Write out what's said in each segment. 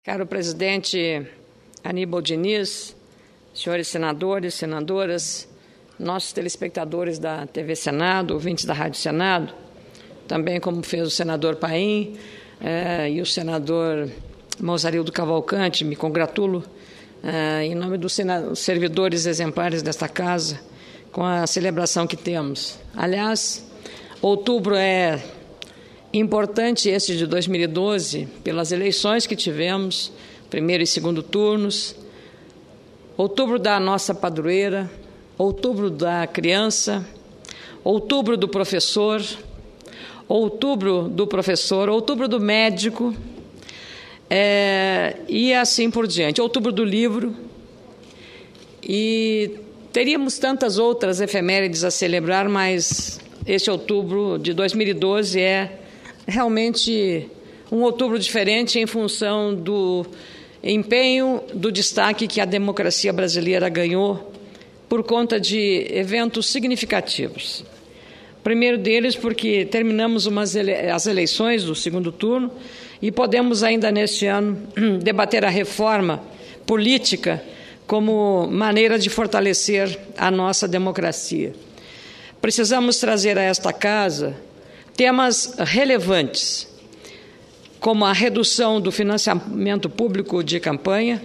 Caro presidente Aníbal Diniz, senhores senadores, senadoras, nossos telespectadores da TV Senado, ouvintes da Rádio Senado, também como fez o senador Paim e o senador Mozarildo Cavalcante, me congratulo em nome dos servidores exemplares desta casa com a celebração que temos. Aliás, outubro é importante esse de 2012, pelas eleições que tivemos, primeiro e segundo turnos, outubro da nossa padroeira, outubro da criança, outubro do professor, outubro do médico, e assim por diante, outubro do livro, e teríamos tantas outras efemérides a celebrar, mas este outubro de 2012 é realmente um outubro diferente em função do empenho, do destaque que a democracia brasileira ganhou por conta de eventos significativos. Primeiro deles porque terminamos as eleições do segundo turno e podemos ainda neste ano debater a reforma política como maneira de fortalecer a nossa democracia. Precisamos trazer a esta casa temas relevantes, como a redução do financiamento público de campanha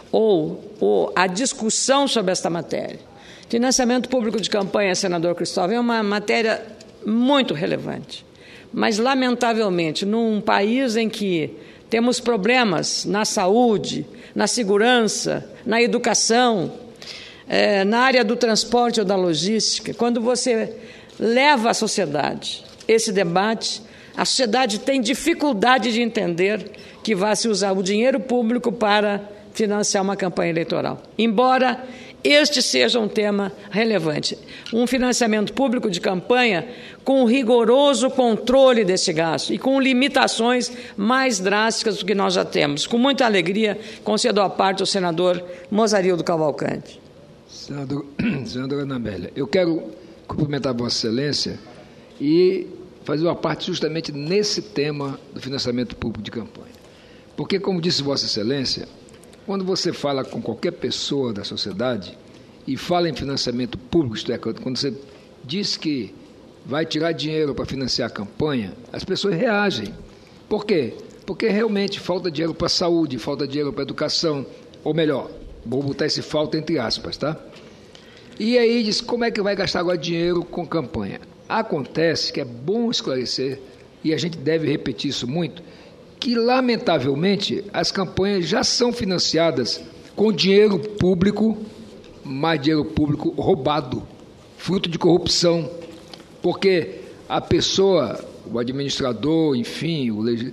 ou a discussão sobre esta matéria. Financiamento público de campanha, senador Cristóvão, é uma matéria muito relevante. Mas, lamentavelmente, num país em que temos problemas na saúde, na segurança, na educação, na área do transporte ou da logística, quando você leva à sociedade esse debate, a sociedade tem dificuldade de entender que vai se usar o dinheiro público para financiar uma campanha eleitoral. Embora este seja um tema relevante. Um financiamento público de campanha com rigoroso controle desse gasto e com limitações mais drásticas do que nós já temos. Com muita alegria, concedo a parte ao senador Mozarildo Cavalcante. Senadora Ana Amélia, eu quero cumprimentar Vossa Excelência e fazer uma parte justamente nesse tema do financiamento público de campanha. Porque, como disse Vossa Excelência, quando você fala com qualquer pessoa da sociedade e fala em financiamento público, isto é, quando você diz que vai tirar dinheiro para financiar a campanha, as pessoas reagem. Por quê? Porque realmente falta dinheiro para a saúde, falta dinheiro para a educação, ou melhor, vou botar esse falta entre aspas, tá? E aí diz, como é que vai gastar agora dinheiro com campanha? Acontece que é bom esclarecer, e a gente deve repetir isso muito, que, lamentavelmente, as campanhas já são financiadas com dinheiro público, mas dinheiro público roubado, fruto de corrupção, porque a pessoa, o administrador, enfim,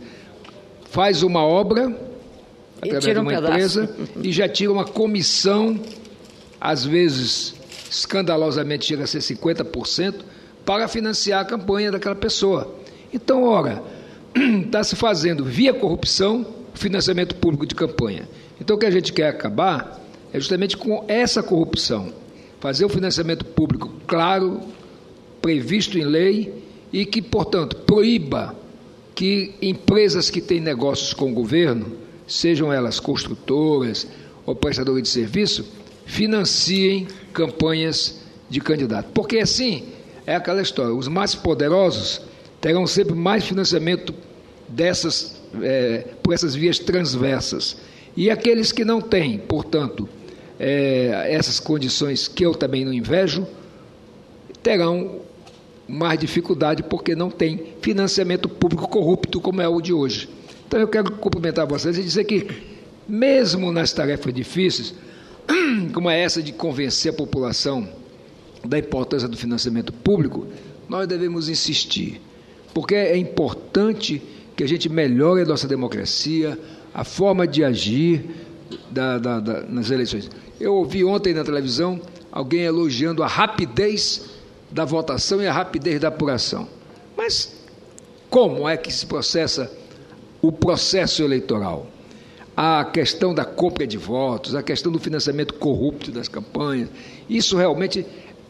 faz uma obra através de uma empresa e já tira uma comissão, às vezes, escandalosamente, chega a ser 50%, para financiar a campanha daquela pessoa. Então, ora, está se fazendo via corrupção o financiamento público de campanha. Então, o que a gente quer acabar é justamente com essa corrupção, fazer o financiamento público claro, previsto em lei e que, portanto, proíba que empresas que têm negócios com o governo, sejam elas construtoras ou prestadoras de serviço, financiem campanhas de candidato. Porque, assim, é aquela história, os mais poderosos terão sempre mais financiamento por essas vias transversas. E aqueles que não têm, portanto, essas condições que eu também não invejo, terão mais dificuldade porque não tem financiamento público corrupto como é o de hoje. Então eu quero cumprimentar vocês e dizer que, mesmo nas tarefas difíceis, como é essa de convencer a população da importância do financiamento público, nós devemos insistir, porque é importante que a gente melhore a nossa democracia, a forma de agir nas eleições. Eu ouvi ontem na televisão alguém elogiando a rapidez da votação e a rapidez da apuração. Mas como é que se processa o processo eleitoral? A questão da compra de votos, a questão do financiamento corrupto das campanhas, isso realmente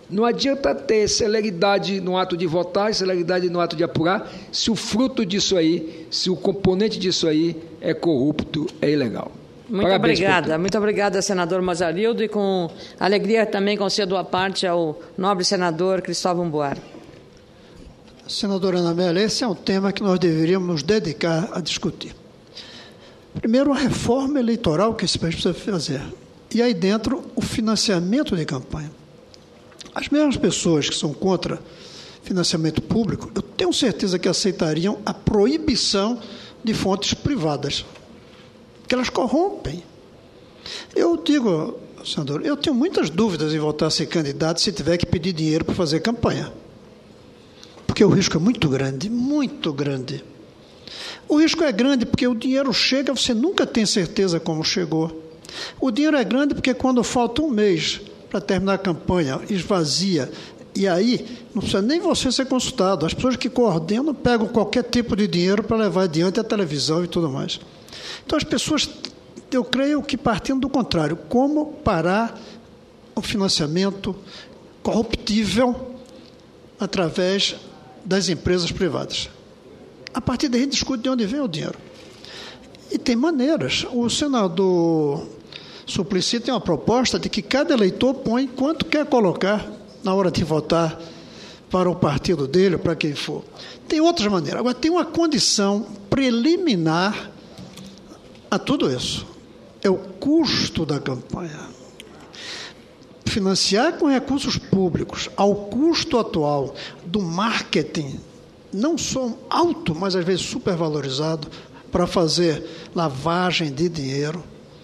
Não adianta ter celeridade no ato de votar e celeridade no ato de apurar, se o fruto disso aí, se o componente disso aí é corrupto, é ilegal. Muito obrigada, senador Mazarildo, e com alegria também concedo a parte ao nobre senador Cristóvão Buarque. Senadora Anabela, esse é um tema que nós deveríamos nos dedicar a discutir. Primeiro, a reforma eleitoral que esse país precisa fazer. E aí dentro, o financiamento de campanha. As mesmas pessoas que são contra financiamento público, eu tenho certeza que aceitariam a proibição de fontes privadas, que elas corrompem. Eu digo, senador, eu tenho muitas dúvidas em voltar a ser candidato se tiver que pedir dinheiro para fazer campanha. Porque o risco é muito grande, muito grande. O risco é grande porque o dinheiro chega, você nunca tem certeza como chegou. O dinheiro é grande porque quando falta um mês para terminar a campanha, esvazia, e aí não precisa nem você ser consultado. As pessoas que coordenam pegam qualquer tipo de dinheiro para levar adiante a televisão e tudo mais. Então as pessoas, eu creio que partindo do contrário, como parar o financiamento corruptível através das empresas privadas. A partir daí a gente discute de onde vem o dinheiro. E tem maneiras. O senador Suplicy tem uma proposta de que cada eleitor põe quanto quer colocar na hora de votar para o partido dele, para quem for. Tem outras maneiras. Agora, tem uma condição preliminar a tudo isso. É o custo da campanha. Financiar com recursos públicos ao custo atual do marketing, não só alto, mas às vezes supervalorizado, para fazer lavagem de dinheiro,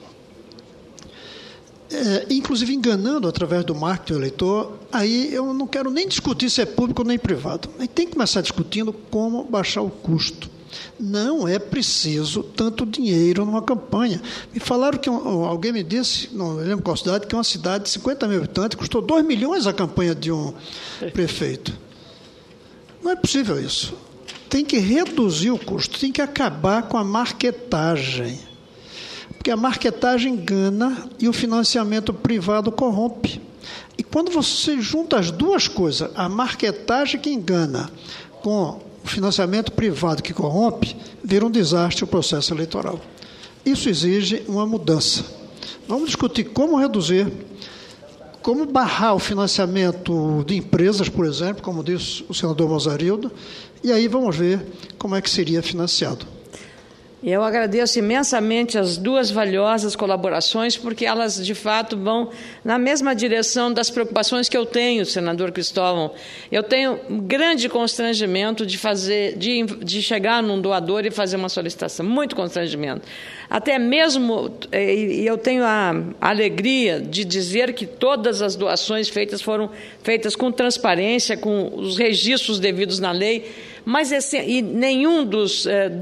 inclusive enganando através do marketing do eleitor, aí eu não quero nem discutir se é público nem privado. A gente tem que começar discutindo como baixar o custo. Não é preciso tanto dinheiro numa campanha. Me falaram que alguém me disse, não lembro qual cidade, que é uma cidade de 50 mil habitantes, custou 2 milhões a campanha de um prefeito. Não é possível isso. Tem que reduzir o custo, tem que acabar com a marketagem. Porque a marketagem engana e o financiamento privado corrompe. E quando você junta as duas coisas, a marketagem que engana com o financiamento privado que corrompe, vira um desastre o processo eleitoral. Isso exige uma mudança. Vamos discutir como reduzir, como barrar o financiamento de empresas, por exemplo, como disse o senador Mazarildo, e aí vamos ver como é que seria financiado. Eu agradeço imensamente as duas valiosas colaborações, porque elas, de fato, vão na mesma direção das preocupações que eu tenho, senador Cristóvão. Eu tenho um grande constrangimento de chegar num doador e fazer uma solicitação, muito constrangimento. Até mesmo, e eu tenho a alegria de dizer que todas as doações feitas foram feitas com transparência, com os registros devidos na lei, mas nenhum dos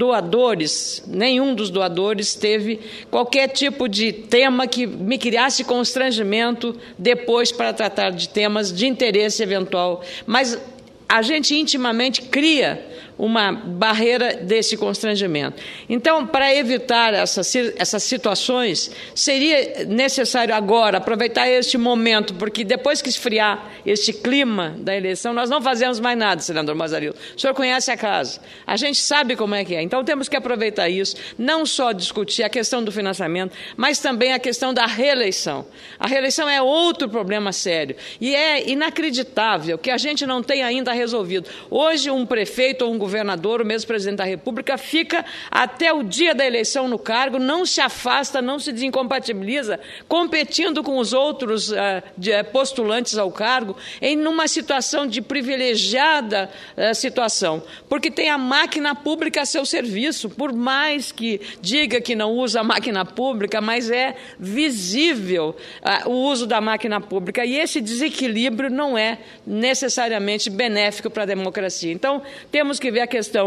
doadores teve qualquer tipo de tema que me criasse constrangimento depois para tratar de temas de interesse eventual. Mas a gente intimamente cria uma barreira desse constrangimento. Então, para evitar essas situações, seria necessário agora aproveitar este momento, porque depois que esfriar este clima da eleição, nós não fazemos mais nada, senador Mazarildo. O senhor conhece a casa, a gente sabe como é que é. Então, temos que aproveitar isso, não só discutir a questão do financiamento, mas também a questão da reeleição. A reeleição é outro problema sério, e é inacreditável que a gente não tenha ainda resolvido. Hoje, um prefeito ou um governador, o mesmo presidente da República, fica até o dia da eleição no cargo, não se afasta, não se desincompatibiliza, competindo com os outros postulantes ao cargo, em uma situação de privilegiada situação, porque tem a máquina pública a seu serviço, por mais que diga que não usa a máquina pública, mas é visível o uso da máquina pública, e esse desequilíbrio não é necessariamente benéfico para a democracia. Então, temos que ver a questão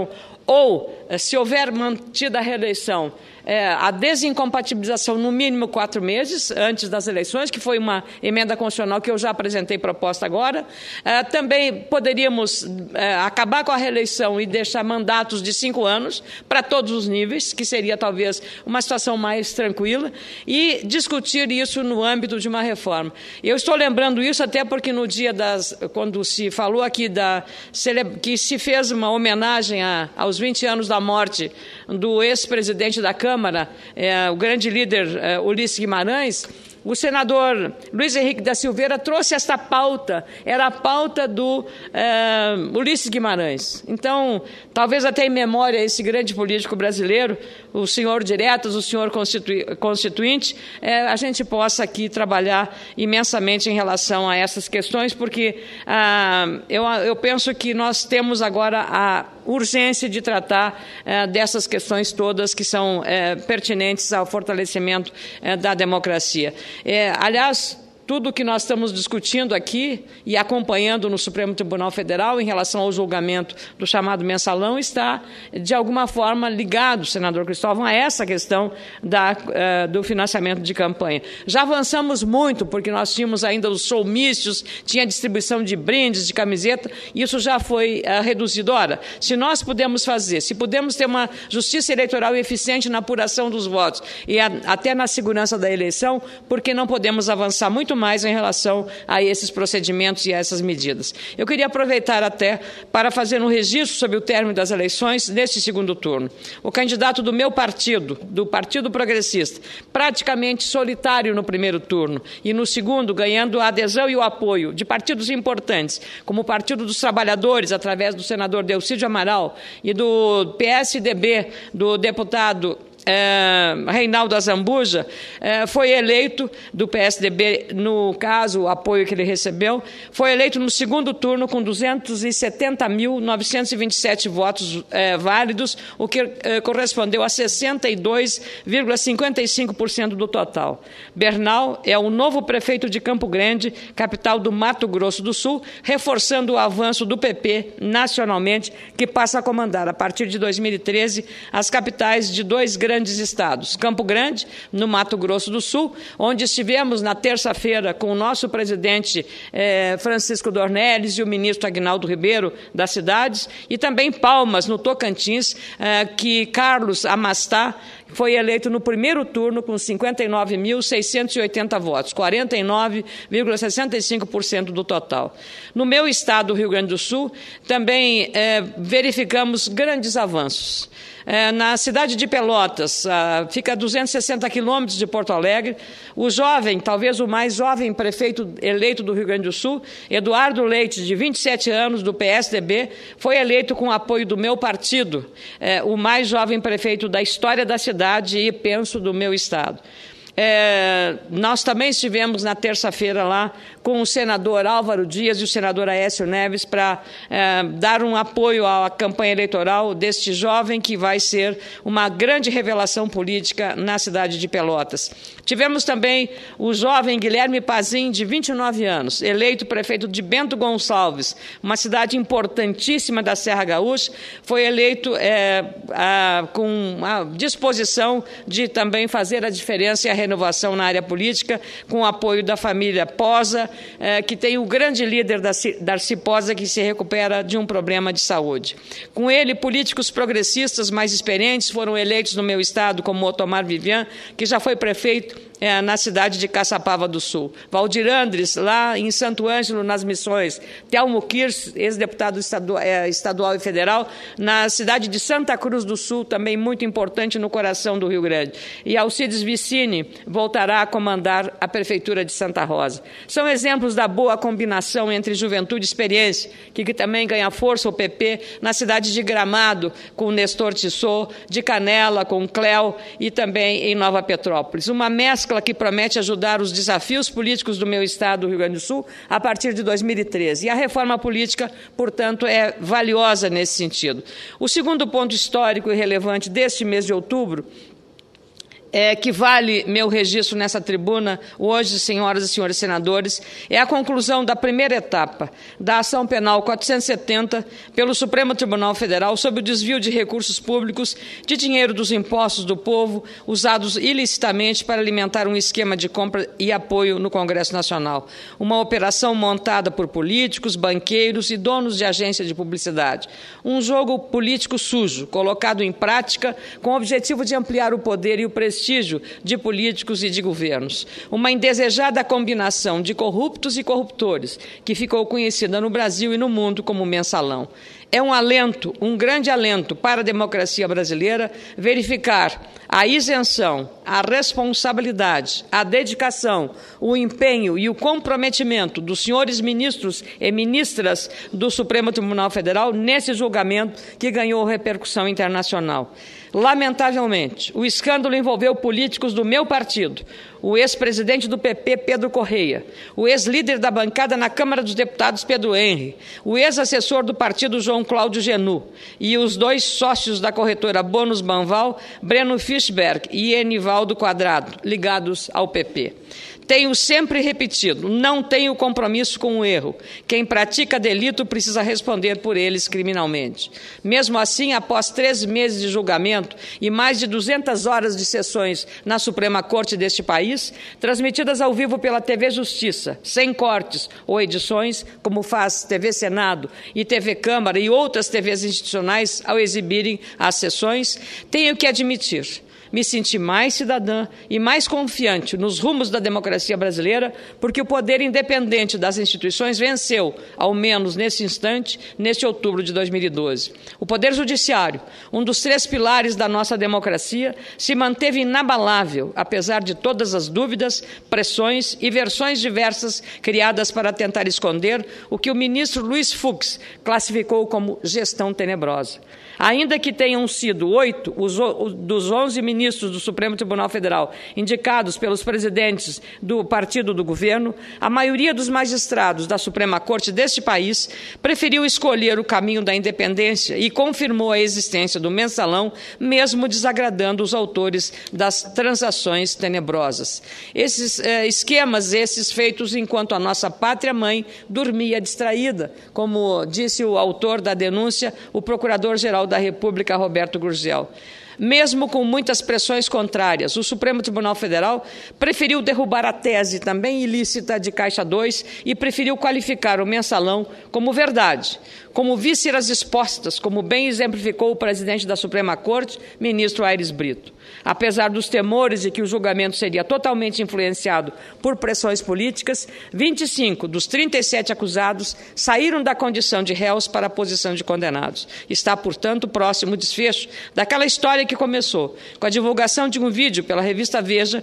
ou, se houver mantida a reeleição, a desincompatibilização no mínimo 4 meses antes das eleições, que foi uma emenda constitucional que eu já apresentei proposta agora. Também poderíamos acabar com a reeleição e deixar mandatos de 5 anos para todos os níveis, que seria talvez uma situação mais tranquila, e discutir isso no âmbito de uma reforma. Eu estou lembrando isso até porque no dia quando se falou aqui que se fez uma homenagem aos 20 anos da morte do ex-presidente da Câmara, o grande líder Ulisses Guimarães, o senador Luiz Henrique da Silveira trouxe esta pauta, era a pauta do Ulisses Guimarães. Então, talvez até em memória a esse grande político brasileiro, o senhor Diretas, o senhor Constituinte, a gente possa aqui trabalhar imensamente em relação a essas questões, porque eu penso que nós temos agora a urgência de tratar dessas questões todas que são pertinentes ao fortalecimento da democracia. Aliás, tudo o que nós estamos discutindo aqui e acompanhando no Supremo Tribunal Federal em relação ao julgamento do chamado mensalão está, de alguma forma, ligado, senador Cristóvão, a essa questão do financiamento de campanha. Já avançamos muito, porque nós tínhamos ainda os showmícios, tinha distribuição de brindes, de camiseta, e isso já foi reduzido. Ora, se nós podemos se podemos ter uma justiça eleitoral eficiente na apuração dos votos e até na segurança da eleição, por que não podemos avançar muito mais em relação a esses procedimentos e a essas medidas? Eu queria aproveitar até para fazer um registro sobre o término das eleições neste segundo turno. O candidato do meu partido, do Partido Progressista, praticamente solitário no primeiro turno e no segundo ganhando a adesão e o apoio de partidos importantes, como o Partido dos Trabalhadores, através do senador Delcídio Amaral, e do PSDB, do deputado Reinaldo Azambuja, foi eleito do PSDB, no caso, o apoio que ele recebeu, foi eleito no segundo turno com 270.927 votos válidos, o que correspondeu a 62,55% do total. Bernal é o novo prefeito de Campo Grande, capital do Mato Grosso do Sul, reforçando o avanço do PP nacionalmente, que passa a comandar, a partir de 2013, as capitais de 2 grandes estados. Campo Grande, no Mato Grosso do Sul, onde estivemos na terça-feira com o nosso presidente Francisco Dornelles e o ministro Aguinaldo Ribeiro das cidades, e também Palmas, no Tocantins, que Carlos Amastá foi eleito no primeiro turno com 59.680 votos, 49,65% do total. No meu estado, Rio Grande do Sul, também verificamos grandes avanços. Na cidade de Pelotas, fica a 260 quilômetros de Porto Alegre, o jovem, talvez o mais jovem prefeito eleito do Rio Grande do Sul, Eduardo Leite, de 27 anos, do PSDB, foi eleito com o apoio do meu partido, o mais jovem prefeito da história da cidade e, penso, do meu estado. Nós também estivemos na terça-feira lá com o senador Álvaro Dias e o senador Aécio Neves para dar um apoio à campanha eleitoral deste jovem que vai ser uma grande revelação política na cidade de Pelotas. Tivemos também o jovem Guilherme Pazin, de 29 anos, eleito prefeito de Bento Gonçalves, uma cidade importantíssima da Serra Gaúcha, foi eleito com a disposição de também fazer a diferença e a renovação na área política, com o apoio da família Posa, que tem o grande líder Darcy Posa, que se recupera de um problema de saúde. Com ele, políticos progressistas mais experientes foram eleitos no meu estado, como Otomar Vivian, que já foi prefeito na cidade de Caçapava do Sul. Valdir Andres, lá em Santo Ângelo, nas Missões. Telmo Kirsch, ex-deputado estadual e federal, na cidade de Santa Cruz do Sul, também muito importante no coração do Rio Grande. E Alcides Vicini voltará a comandar a Prefeitura de Santa Rosa. São exemplos da boa combinação entre juventude e experiência, que também ganha força o PP na cidade de Gramado, com Nestor Tissot, de Canela, com Cléo, e também em Nova Petrópolis. Uma mescla que promete ajudar os desafios políticos do meu estado, do Rio Grande do Sul, a partir de 2013. E a reforma política, portanto, é valiosa nesse sentido. O segundo ponto histórico e relevante deste mês de outubro que vale meu registro nessa tribuna hoje, senhoras e senhores senadores, é a conclusão da primeira etapa da ação penal 470 pelo Supremo Tribunal Federal sobre o desvio de recursos públicos de dinheiro dos impostos do povo usados ilicitamente para alimentar um esquema de compra e apoio no Congresso Nacional. Uma operação montada por políticos, banqueiros e donos de agência de publicidade. Um jogo político sujo, colocado em prática com o objetivo de ampliar o poder e o prestígio de políticos e de governos. Uma indesejada combinação de corruptos e corruptores, que ficou conhecida no Brasil e no mundo como mensalão. É um alento, um grande alento para a democracia brasileira verificar a isenção, a responsabilidade, a dedicação, o empenho e o comprometimento dos senhores ministros e ministras do Supremo Tribunal Federal nesse julgamento que ganhou repercussão internacional. Lamentavelmente, o escândalo envolveu políticos do meu partido, o ex-presidente do PP, Pedro Correia, o ex-líder da bancada na Câmara dos Deputados, Pedro Henry, o ex-assessor do partido, João Cláudio Genu, e os 2 sócios da corretora Bônus Banval, Breno Fischberg e Enivaldo Quadrado, ligados ao PP. Tenho sempre repetido, não tenho compromisso com o erro. Quem pratica delito precisa responder por eles criminalmente. Mesmo assim, após 3 meses de julgamento e mais de 200 horas de sessões na Suprema Corte deste país, transmitidas ao vivo pela TV Justiça, sem cortes ou edições, como faz TV Senado e TV Câmara e outras TVs institucionais ao exibirem as sessões, tenho que admitir, me senti mais cidadã e mais confiante nos rumos da democracia brasileira, porque o poder independente das instituições venceu, ao menos nesse instante, neste outubro de 2012. O Poder Judiciário, um dos 3 pilares da nossa democracia, se manteve inabalável, apesar de todas as dúvidas, pressões e versões diversas criadas para tentar esconder o que o ministro Luiz Fux classificou como gestão tenebrosa. Ainda que tenham sido 8 dos 11 ministros do Supremo Tribunal Federal indicados pelos presidentes do partido do governo, a maioria dos magistrados da Suprema Corte deste país preferiu escolher o caminho da independência e confirmou a existência do mensalão, mesmo desagradando os autores das transações tenebrosas. Esses esquemas, esses feitos enquanto a nossa pátria-mãe dormia distraída, como disse o autor da denúncia, o Procurador-Geral da República, Roberto Gurgel. Mesmo com muitas pressões contrárias, o Supremo Tribunal Federal preferiu derrubar a tese também ilícita de Caixa 2 e preferiu qualificar o mensalão como verdade, como vísceras expostas, como bem exemplificou o presidente da Suprema Corte, ministro Aires Brito. Apesar dos temores de que o julgamento seria totalmente influenciado por pressões políticas, 25 dos 37 acusados saíram da condição de réus para a posição de condenados. Está, portanto, próximo o desfecho daquela história que começou com a divulgação de um vídeo pela revista Veja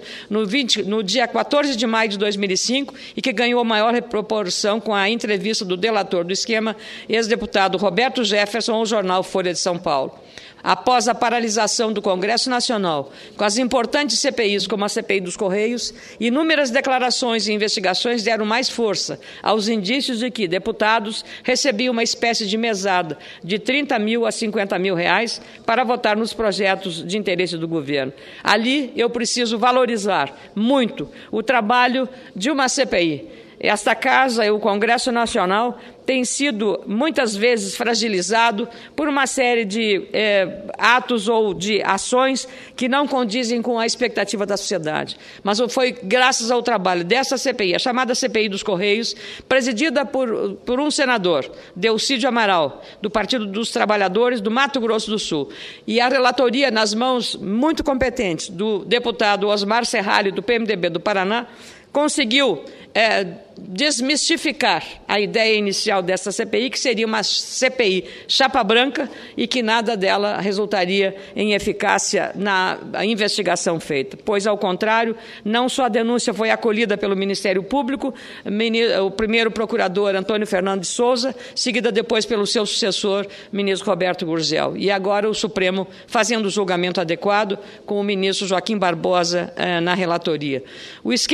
no dia 14 de maio de 2005 e que ganhou maior proporção com a entrevista do delator do esquema, ex-deputado Roberto Jefferson, ao jornal Folha de São Paulo. Após a paralisação do Congresso Nacional, com as importantes CPIs, como a CPI dos Correios, inúmeras declarações e investigações deram mais força aos indícios de que deputados recebiam uma espécie de mesada de 30 mil a 50 mil reais para votar nos projetos de interesse do governo. Ali eu preciso valorizar muito o trabalho de uma CPI. Esta casa, o Congresso Nacional, tem sido muitas vezes fragilizado por uma série de atos ou de ações que não condizem com a expectativa da sociedade. Mas foi graças ao trabalho dessa CPI, a chamada CPI dos Correios, presidida por um senador, Delcídio Amaral, do Partido dos Trabalhadores do Mato Grosso do Sul, e a relatoria nas mãos muito competentes do deputado Osmar Serralho, do PMDB do Paraná, conseguiu desmistificar a ideia inicial dessa CPI, que seria uma CPI chapa branca e que nada dela resultaria em eficácia na investigação feita. Pois, ao contrário, não só a denúncia foi acolhida pelo Ministério Público, o primeiro procurador, Antônio Fernando de Souza, seguida depois pelo seu sucessor, ministro Roberto Gurgel. E agora o Supremo fazendo o julgamento adequado com o ministro Joaquim Barbosa na relatoria. O esquema escondido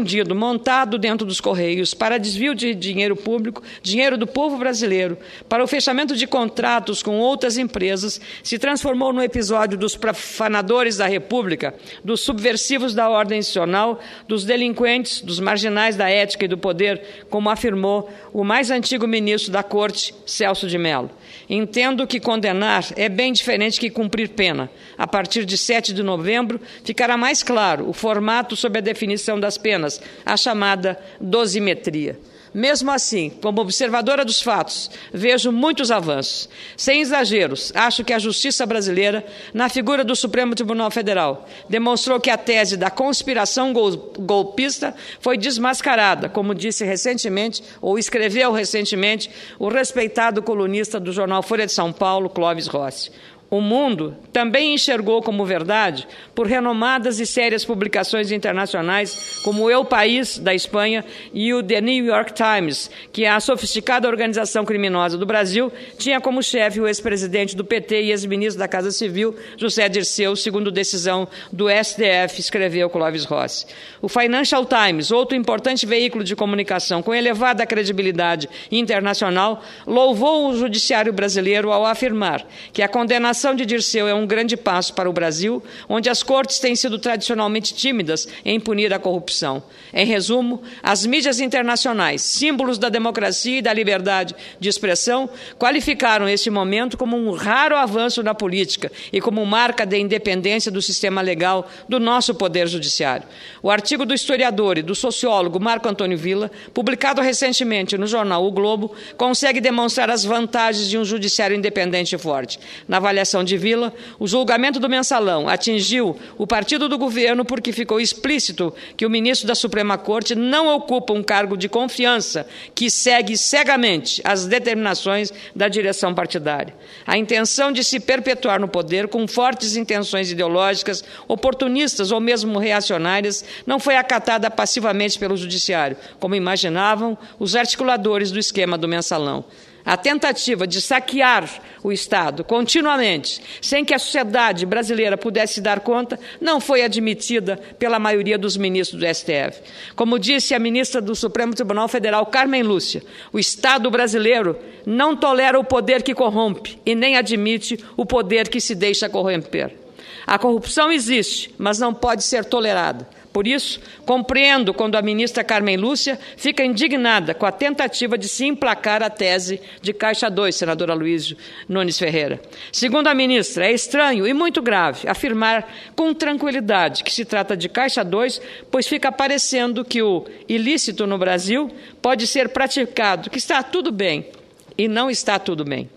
escondido, montado dentro dos Correios para desvio de dinheiro público, dinheiro do povo brasileiro, para o fechamento de contratos com outras empresas, se transformou no episódio dos profanadores da República, dos subversivos da ordem institucional, dos delinquentes, dos marginais da ética e do poder, como afirmou o mais antigo ministro da Corte, Celso de Mello. Entendo que condenar é bem diferente que cumprir pena. A partir de 7 de novembro, ficará mais claro o formato sob a definição das penas, a chamada dosimetria. Mesmo assim, como observadora dos fatos, vejo muitos avanços. Sem exageros, acho que a justiça brasileira, na figura do Supremo Tribunal Federal, demonstrou que a tese da conspiração golpista foi desmascarada, como disse recentemente, ou escreveu recentemente, o respeitado colunista do jornal Folha de São Paulo, Clóvis Rossi. O mundo também enxergou como verdade, por renomadas e sérias publicações internacionais, como o El País, da Espanha, e o The New York Times, que a sofisticada organização criminosa do Brasil tinha como chefe o ex-presidente do PT e ex-ministro da Casa Civil, José Dirceu, segundo decisão do STF, escreveu Clóvis Rossi. O Financial Times, outro importante veículo de comunicação com elevada credibilidade internacional, louvou o judiciário brasileiro ao afirmar que a condenação de Dirceu é um grande passo para o Brasil, onde as cortes têm sido tradicionalmente tímidas em punir a corrupção. Em resumo, as mídias internacionais, símbolos da democracia e da liberdade de expressão, qualificaram este momento como um raro avanço na política e como marca da independência do sistema legal do nosso Poder Judiciário. O artigo do historiador e do sociólogo Marco Antônio Villa, publicado recentemente no jornal O Globo, consegue demonstrar as vantagens de um judiciário independente e forte. Na avaliação de Villa, o julgamento do Mensalão atingiu o partido do governo porque ficou explícito que o ministro da Suprema Corte não ocupa um cargo de confiança que segue cegamente as determinações da direção partidária. A intenção de se perpetuar no poder com fortes intenções ideológicas, oportunistas ou mesmo reacionárias não foi acatada passivamente pelo judiciário, como imaginavam os articuladores do esquema do Mensalão. A tentativa de saquear o Estado continuamente, sem que a sociedade brasileira pudesse dar conta, não foi admitida pela maioria dos ministros do STF. Como disse a ministra do Supremo Tribunal Federal, Carmen Lúcia, o Estado brasileiro não tolera o poder que corrompe e nem admite o poder que se deixa corromper. A corrupção existe, mas não pode ser tolerada. Por isso, compreendo quando a ministra Carmen Lúcia fica indignada com a tentativa de se emplacar a tese de Caixa 2, senadora Luísio Nunes Ferreira. Segundo a ministra, é estranho e muito grave afirmar com tranquilidade que se trata de Caixa 2, pois fica parecendo que o ilícito no Brasil pode ser praticado, que está tudo bem e não está tudo bem.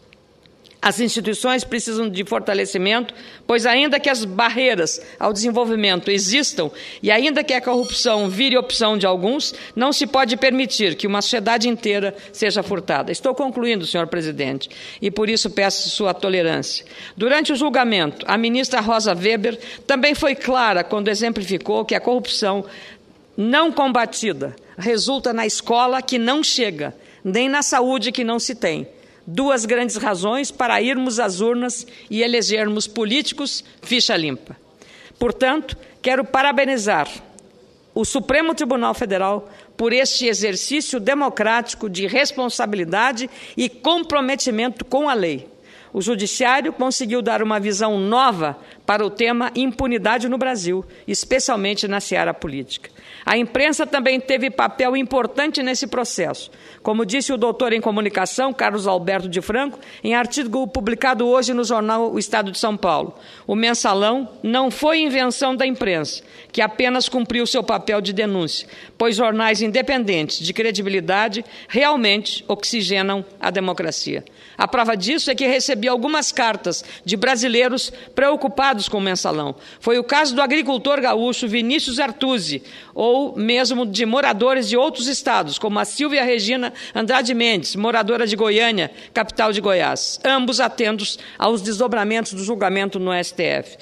As instituições precisam de fortalecimento, pois ainda que as barreiras ao desenvolvimento existam e ainda que a corrupção vire opção de alguns, não se pode permitir que uma sociedade inteira seja furtada. Estou concluindo, senhor presidente, e por isso peço sua tolerância. Durante o julgamento, a ministra Rosa Weber também foi clara quando exemplificou que a corrupção não combatida resulta na escola que não chega, nem na saúde que não se tem. Duas grandes razões para irmos às urnas e elegermos políticos ficha limpa. Portanto, quero parabenizar o Supremo Tribunal Federal por este exercício democrático de responsabilidade e comprometimento com a lei. O Judiciário conseguiu dar uma visão nova para o tema impunidade no Brasil, especialmente na seara política. A imprensa também teve papel importante nesse processo. Como disse o doutor em comunicação, Carlos Alberto de Franco, em artigo publicado hoje no jornal O Estado de São Paulo, o Mensalão não foi invenção da imprensa, que apenas cumpriu seu papel de denúncia, pois jornais independentes de credibilidade realmente oxigenam a democracia. A prova disso é que recebi algumas cartas de brasileiros preocupados com o Mensalão. Foi o caso do agricultor gaúcho Vinícius Artuzzi, ou mesmo de moradores de outros estados, como a Silvia Regina Andrade Mendes, moradora de Goiânia, capital de Goiás, ambos atentos aos desdobramentos do julgamento no STF.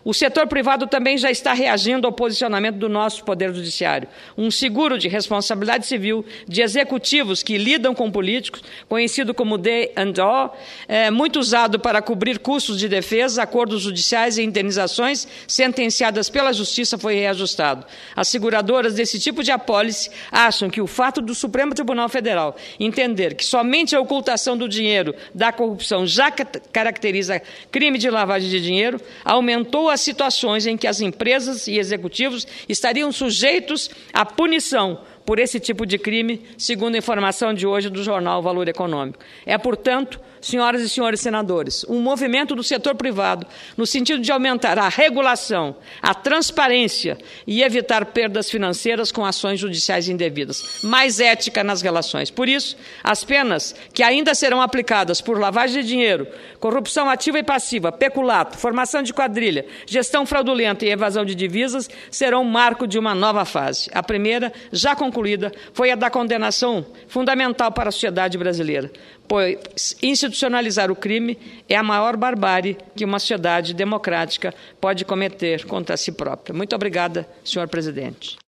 O setor privado também já está reagindo ao posicionamento do nosso Poder Judiciário. Um seguro de responsabilidade civil de executivos que lidam com políticos, conhecido como D&O, muito usado para cobrir custos de defesa, acordos judiciais e indenizações sentenciadas pela Justiça, foi reajustado. As seguradoras desse tipo de apólice acham que o fato do Supremo Tribunal Federal entender que somente a ocultação do dinheiro da corrupção já caracteriza crime de lavagem de dinheiro aumentou as situações em que as empresas e executivos estariam sujeitos à punição por esse tipo de crime, segundo a informação de hoje do jornal Valor Econômico. É, portanto, senhoras e senhores senadores, um movimento do setor privado no sentido de aumentar a regulação, a transparência e evitar perdas financeiras com ações judiciais indevidas. Mais ética nas relações. Por isso, as penas que ainda serão aplicadas por lavagem de dinheiro, corrupção ativa e passiva, peculato, formação de quadrilha, gestão fraudulenta e evasão de divisas serão marco de uma nova fase. A primeira, já concluída, foi a da condenação fundamental para a sociedade brasileira, pois institucionalizar o crime é a maior barbárie que uma sociedade democrática pode cometer contra si própria. Muito obrigada, senhor presidente.